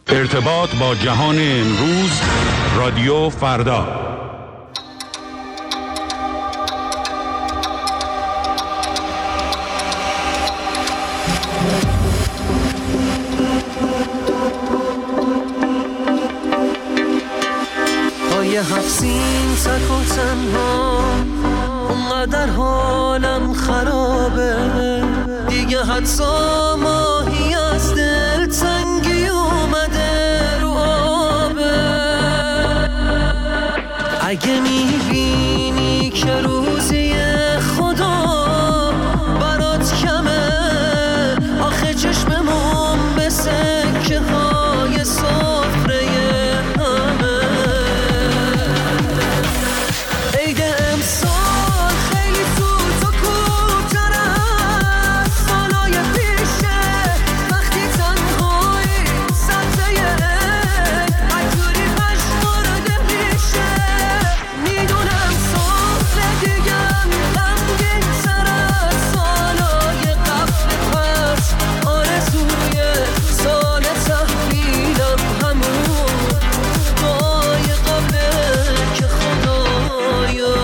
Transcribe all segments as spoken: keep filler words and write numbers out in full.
ارتباط با جهان امروز، رادیو فردا. پای هفسین تک و تنها، اونقدر حالم خرابه دیگه، حتی ماهی از دل تنگی اومده رو آبه. اگه میبینی که روزی خدا برات کمه، آخه چشممون به سکه های سفره همه. عید امسال خیلی سوت و کوتر از سالای پیشه، وقتی تنهایی سبزه عید عطوری پشمارده میشه. میدونم سال دیگم غمگین تر از سالای قبل، پس آرزوی سال تحویلم همون دعای قبله که خدایا.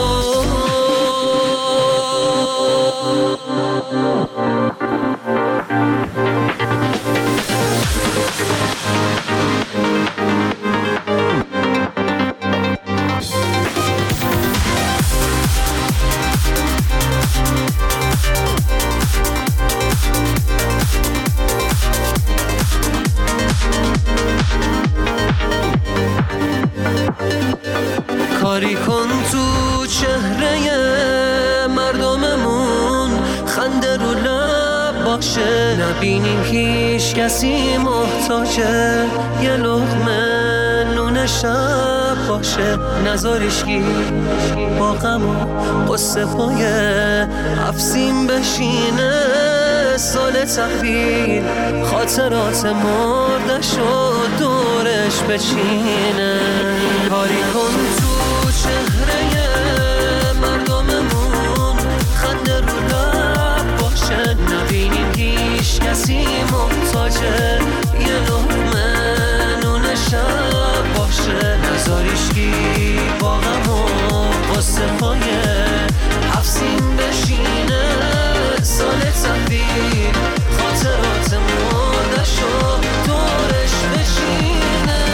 کاری کن تو چهره مردممون خنده رو لب باشه، نبینیم هیچ کسی محتاجه یه لقمه نون شب باشه. نذاریشگی با غم و قصه پای افسین بشینه، سال تحویل خاطرات مردش و دورش بچینه. کاری کن تو چهره مردممون خنده رو لب باشه، نبینیم هیچ کسی محتاجه یه لقمه نون شب باشه. نذاریشگی با غم و قصه پای افسین بشینه، سال تحویل خاطرات مردش و دورش بشینه.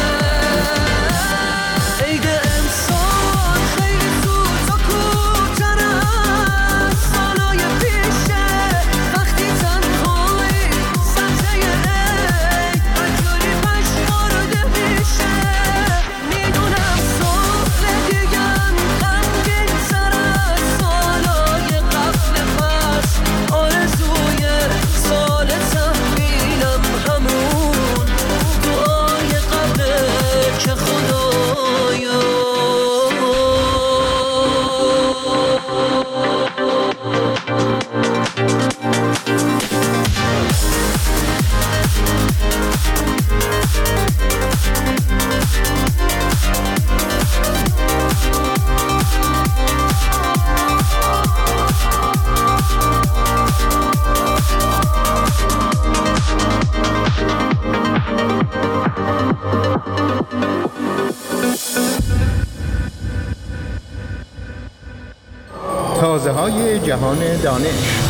عید امسال خیلی زود و کوتر از سالای پیشه، وقتی تنهایی سبزه عید عطوری پشمارده میشه. میدونم سال دیگم غمگین تر از سالای قبل، پس آرزوی سال تحویلم همون دعای قبله که خدایا. تازه های جهان دانش.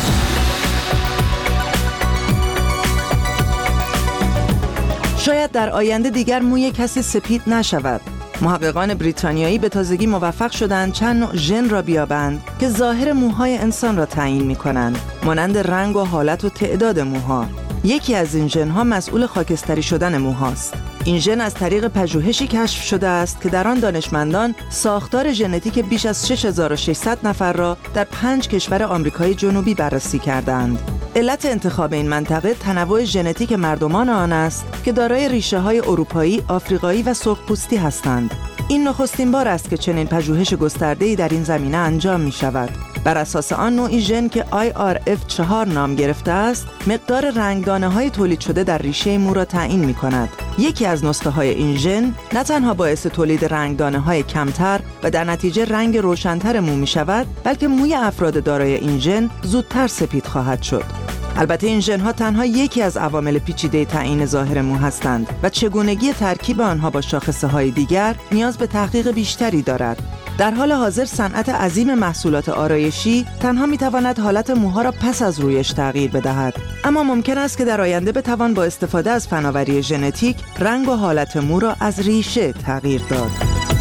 شاید در آینده دیگر موی کسی سپید نشود. محققان بریتانیایی به تازگی موفق شدند چند نوع ژن را بیابند که ظاهر موهای انسان را تعیین می‌کنند، مانند رنگ و حالت و تعداد موها. یکی از این ژن‌ها مسئول خاکستری شدن موهاست. این ژن از طریق پژوهشی کشف شده است که در آن دانشمندان ساختار ژنتیک بیش از شش هزار و ششصد نفر را در پنج کشور آمریکای جنوبی بررسی کردند. علت انتخاب این منطقه تنوع ژنتیک مردمان آن است که دارای ریشه‌های اروپایی، آفریقایی و سرخپوستی هستند. این نخستین بار است که چنین پژوهش گسترده‌ای در این زمینه انجام می‌شود. بر اساس آن نوعی ژن که آی آر اف چهار نام گرفته است، مقدار رنگدانه‌های تولید شده در ریشه مو را تعیین می‌کند. یکی از نسخه‌های این ژن نه تنها باعث تولید رنگدانه‌های کمتر و در نتیجه رنگ روشن‌تر مو می‌شود، بلکه موی افراد دارای این ژن زودتر سپید خواهد شد. البته این ژن‌ها تنها یکی از عوامل پیچیده تعیین ظاهر مو هستند و چگونگی ترکیب آنها با شاخصه‌های دیگر نیاز به تحقیق بیشتری دارد. در حال حاضر صنعت عظیم محصولات آرایشی تنها می‌تواند حالت موها را پس از رویش تغییر بدهد، اما ممکن است که در آینده بتوان با استفاده از فناوری ژنتیک رنگ و حالت مو را از ریشه تغییر داد.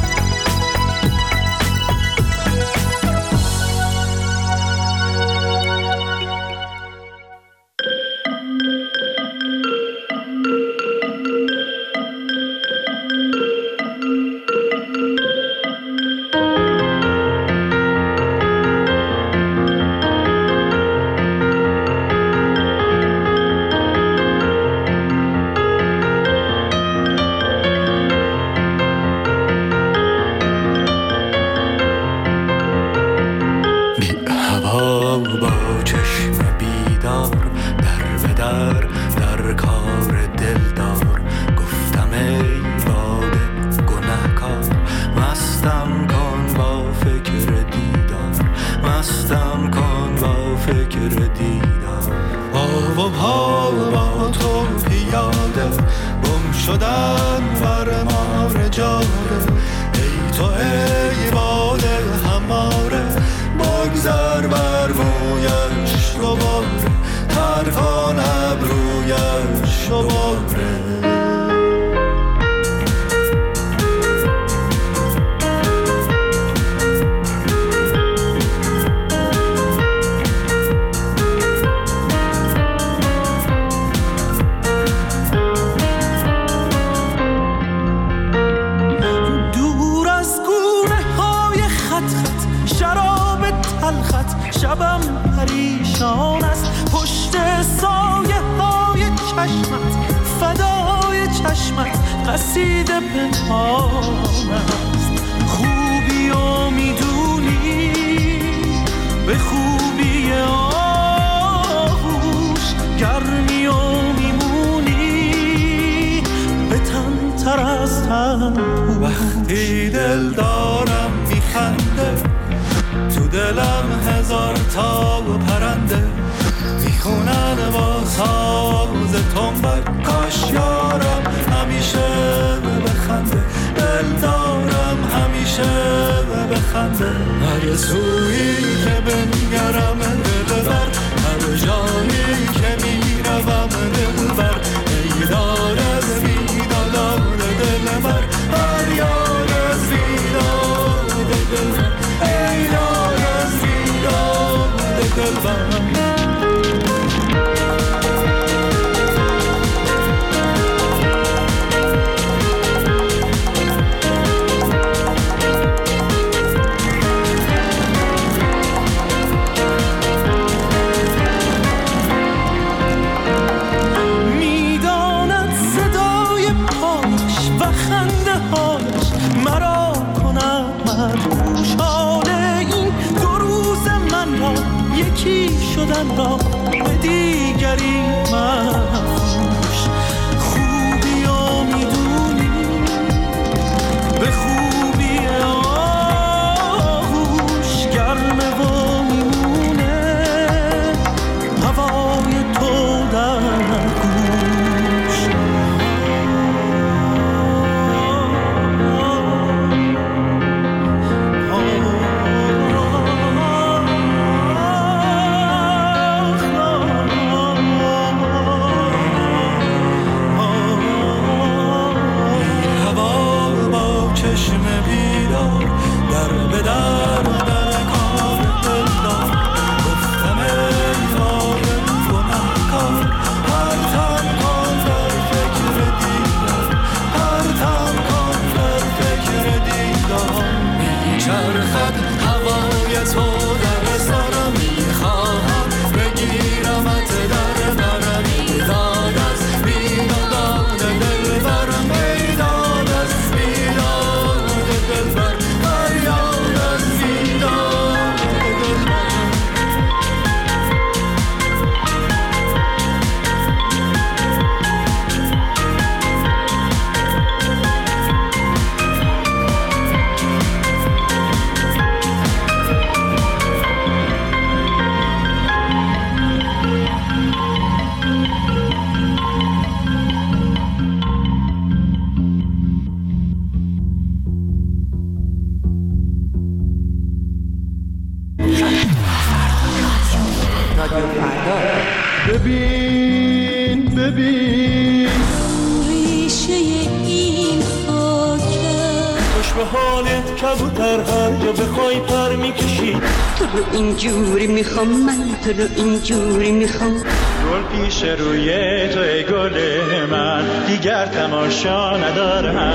شبم پریشان است، پشت سایه های چشمت، فدای چشمت قصیده پنهان است. خوبی و میدونی به خوبی آغوش، گرمی و میمونی به تن تر از تن. وقتی دل دارم میخنده، تو دلم هزار تا پرنده میخونن با ساز تنبک. کاش یارم همیشه بخنده، دل دارم همیشه بخنده. هر سویی که بنگرم دل بر، هر جایی که میروم دل بر. ای دار از بیدادار دل بر، هر یار از بیداد دل بر. ای دار از بیداد دل بر. شدن را به دیگری مفروش. خوبی و میدونی به خوبی آغوش، گرمه و میمونه هوای تو در گوش. ریشه این خاکم خوش به حالت کبوتر هر جا بخوای پر میکشی تو رو اینجوری میخوام من تو رو اینجوری میخوام گل پیش روی تو ای گل من دیگر تماشا ندارم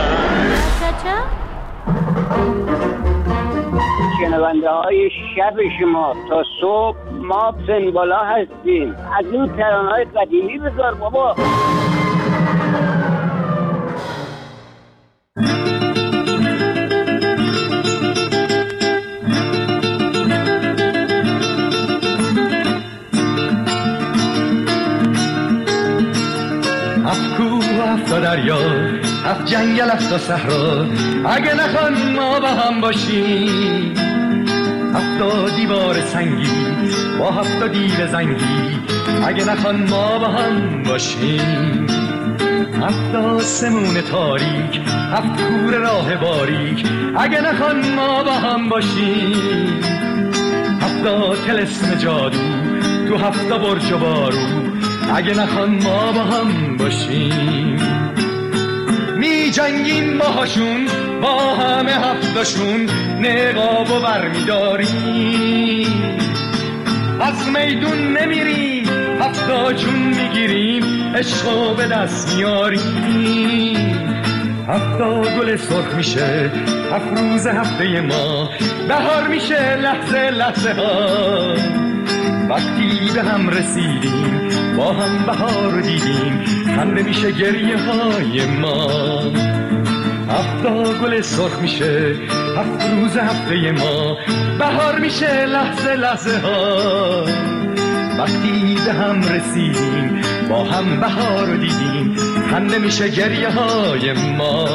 شنونده های شب شما تا صبح ما سنبالا هستیم از این ترانه های قدیمی بذار بابا هفت کوه و هفت دریا هفت جنگل هفت صحرا اگه نخوان ما با هم باشیم هفت دیوار سنگی با هفت دیو زنگی اگه نخوان ما با هم باشیم هفت آسمون تاریک هفت کوره راه باریک اگه نخوان ما با هم باشیم هفت طلسم جادو تو هفت برج و بارو اگه نخوان ما با هم باشیم می جنگیم باهاشون با همه هفتاشون نقاب و برمیداریم از میدون نمیریم هفتا جون میگیریم عشقو به دست میاریم هفتا گل سرخ میشه هفت روز هفته ما بهار میشه لحظه لحظه ها وقتی به هم رسیدیم با هم بهار دیدیم خنده میشه گریه های ما هفتا گل سرخ میشه هفت روز هفته ما بهار میشه لحظه لحظه ها وقتی به هم رسیدیم با هم بهار دیدیم خنده میشه گریه های ما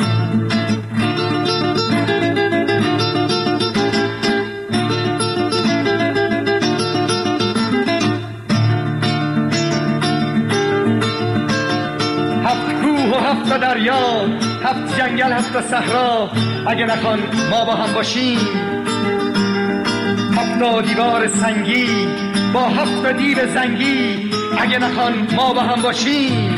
هفت دریا هفت جنگل هفت صحرا اگه نخوان ما با هم باشیم هفت دیوار سنگی با هفت دیو زنگی اگه نخوان ما با هم باشیم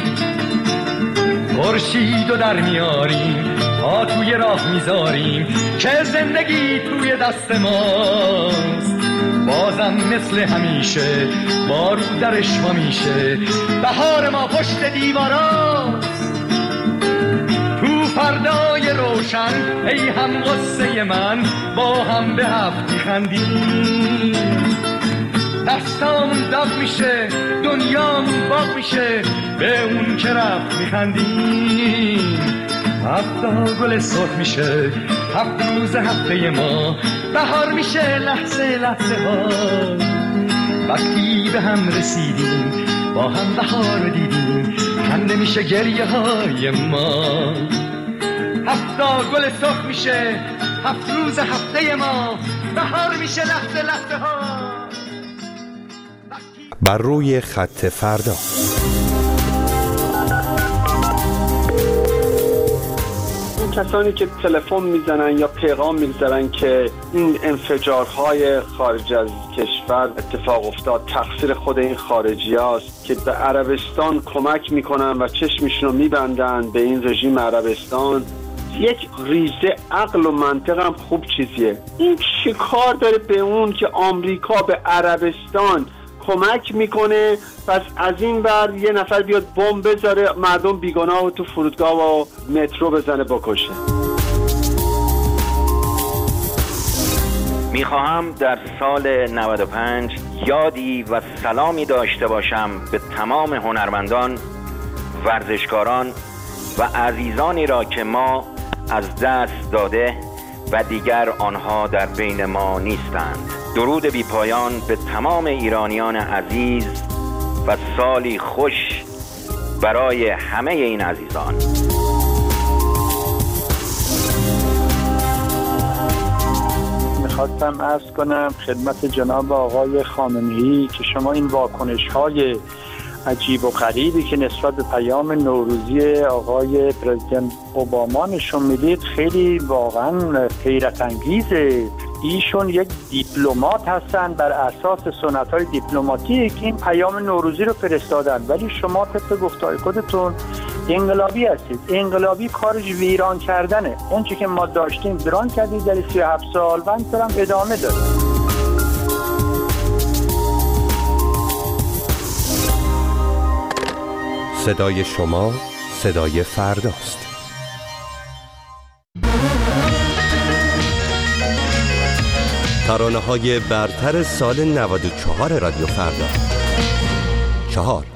خورشید و در میاریم پا توی راه میذاریم که زندگی توی دست ماست بازم مثل همیشه بارو درش ما میشه بهار ما پشت دیواراست تو فردای روشن ای هم قصه من با هم به هفت میخندیم دستامون داغ میشه دنیامون باغ میشه به اون که رفت میخندیم هفتا گل سرخ میشه هفت روز هفته ما بهار میشه لحظه لحظه ها وقتی به هم رسیدیم با هم بهار دیدیم خنده میشه گریه های ما هفتا گل سرخ میشه هفت روز هفته ما بهار میشه لحظه لحظه ها بر روی خط فردا کسانی که تلفن میزنن یا پیغام میگذارن که این انفجارهای خارج از کشور اتفاق افتاد تقصیر خود این خارجی هاست که به عربستان کمک میکنن و چشمشون رو میبندن به این رژیم عربستان یک ریزه عقل و منطق هم خوب چیزیه این چه کار داره به اون که آمریکا به عربستان کمک میکنه پس از این بر یه نفر بیاد بمب بذاره مردم بیگناه و تو فرودگاه و مترو بزنه بکشه. میخواهم در سال نود و پنج یادی و سلامی داشته باشم به تمام هنرمندان، ورزشکاران و عزیزانی را که ما از دست داده و دیگر آنها در بین ما نیستند. درود بی پایان به تمام ایرانیان عزیز و سالی خوش برای همه این عزیزان. میخواستم عرض کنم خدمت جناب آقای خامنه‌ای که شما این واکنش‌های عجیب و غریبی که نسبت به پیام نوروزی آقای پرزیدنت اوباما نشون میدید خیلی واقعا حیرت انگیزه. ایشون یک دیپلمات هستن، بر اساس سنت‌های دیپلماتیک این پیام نوروزی رو فرستادن. ولی شما طبق گفته‌های خودتون انقلابی هستید. انقلابی کارش ویران کردنه. اون چیزی که ما داشتیم ویران کردید در سی و هفت سال و اینطورم ادامه داره. صدای شما صدای فرداست. ترانه‌های برتر سال نود و چهار رادیو فردا. چهار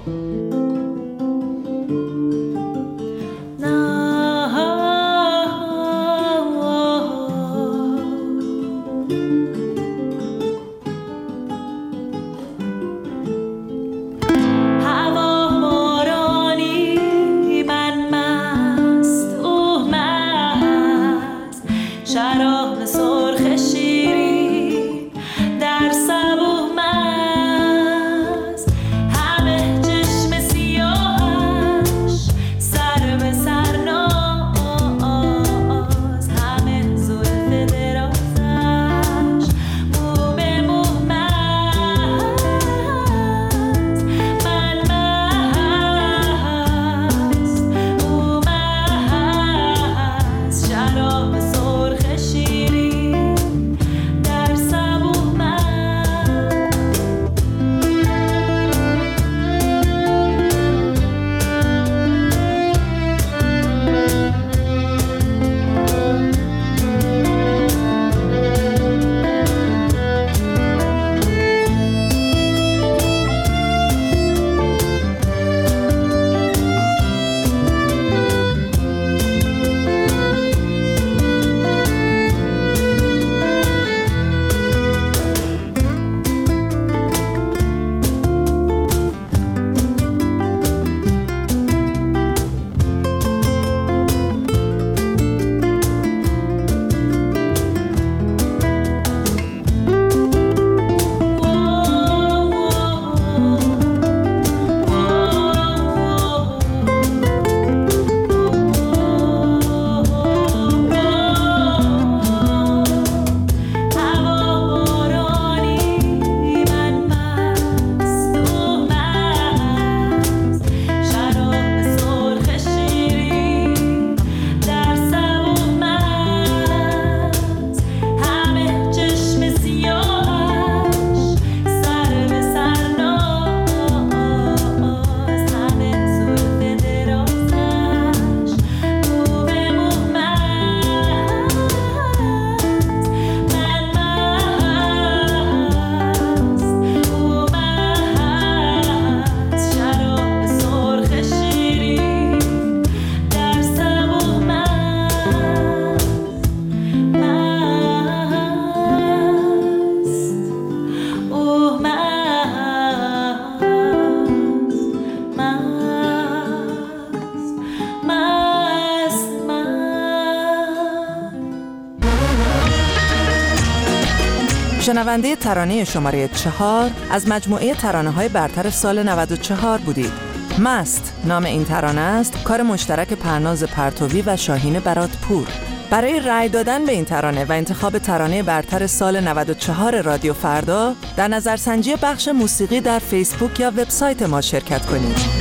شنونده ترانه شماره چهار از مجموعه ترانه‌های برتر سال نود و چهار بودید. مست نام این ترانه است، کار مشترک پرناز پرتوی و شاهین براتپور. برای رأی دادن به این ترانه و انتخاب ترانه برتر سال نود و چهار رادیو فردا در نظرسنجی بخش موسیقی در فیسبوک یا وبسایت ما شرکت کنید.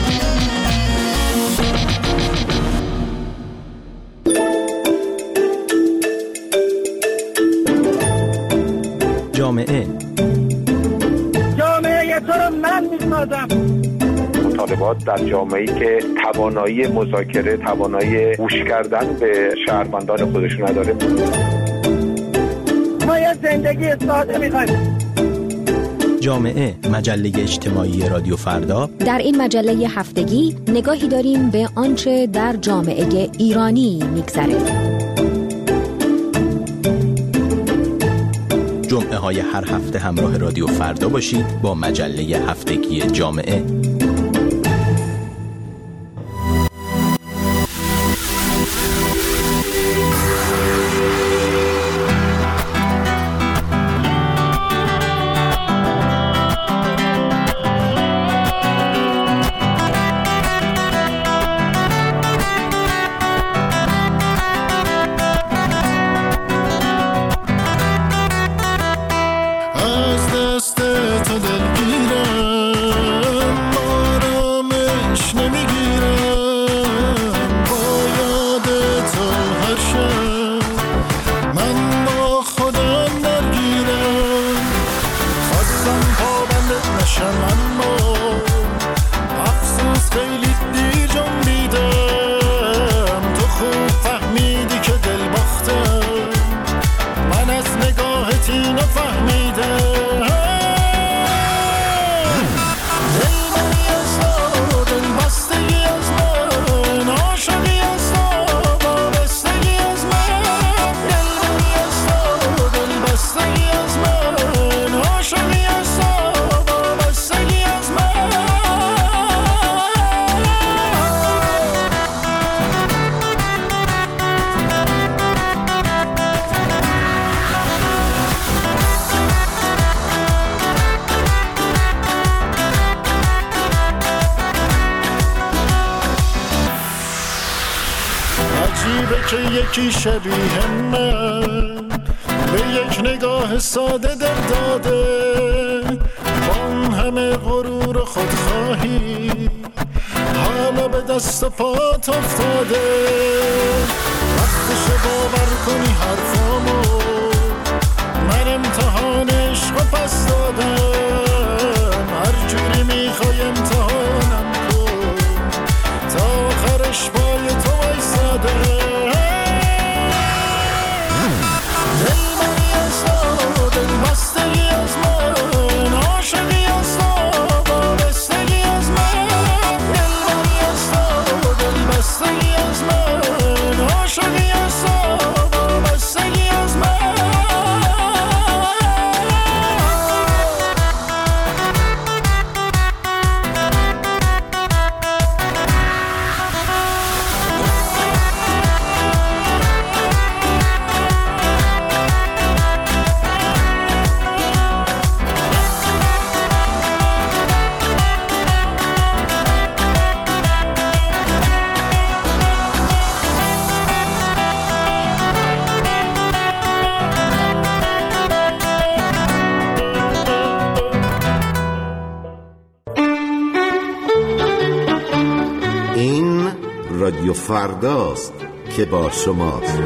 جامعه جامعه تو رو من میسازم. مطالبات در جامعه‌ای که توانایی مذاکره، توانایی گوش کردن به شهروندان خودشون نداره. ما یه زندگی ساده میخوایم. جامعه، مجله اجتماعی رادیو فردا. در این مجله هفتگی نگاهی داریم به آنچه در جامعه ایرانی میگذره. جمعه های هر هفته همراه رادیو فردا باشید با مجله هفتگی جامعه. عجیبه که یکی شبیه من به یک نگاه ساده دل داده، با اون همه غرور و خودخواهی حالا به دست و پات افتاده. وقتشو باور کنی حرفامو، من امتحان عشق و پس دادم. هر جوری میخوای امتحانم کن، تا آخرش پای تو وایساده. دل منی از تو، دل بستگی از من، عاشقی از تو، وابستگی از من. دل منی از تو، دل بستگی از من، عاشقی از تو، وابستگی از من. رادیو فرداست که با شماست.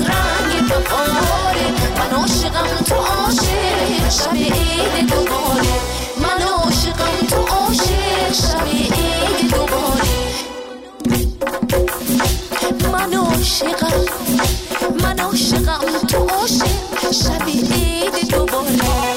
شب عید دوباره عاشقم تو عاشق شب عید دوباره.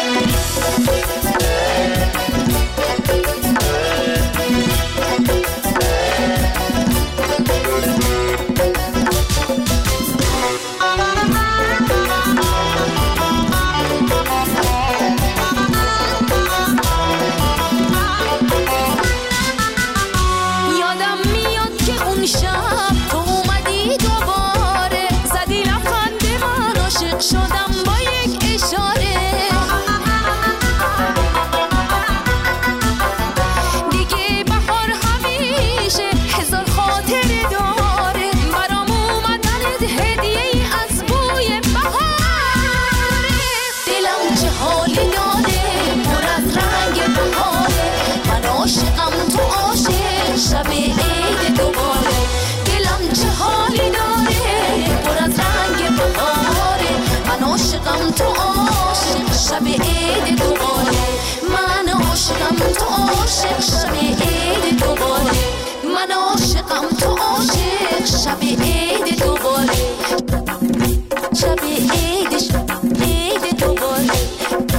تو عاشق شب عید دوباره، من عاشقم تو عاشق شب عید دوباره، من عاشقم تو عاشق شب عید دوباره، شب عید عید دوباره.